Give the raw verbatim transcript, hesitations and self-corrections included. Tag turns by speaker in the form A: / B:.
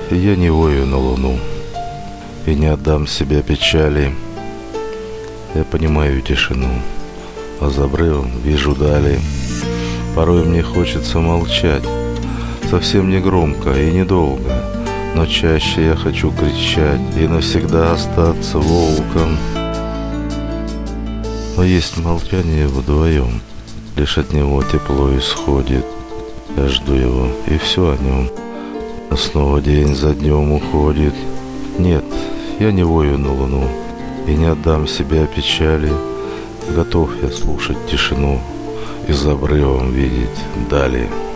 A: И я не вою на луну, и не отдам себя печали. Я понимаю тишину, а за обрывом вижу дали. Порой мне хочется молчать, совсем не громко и недолго, но чаще я хочу кричать и навсегда остаться волком. Но есть молчание вдвоем, лишь от него тепло исходит. Я жду его, и все о нем, но снова день за днем уходит. Нет, я не вою на луну и не отдам себя печали. Готов я слушать тишину и за обрывом видеть дали.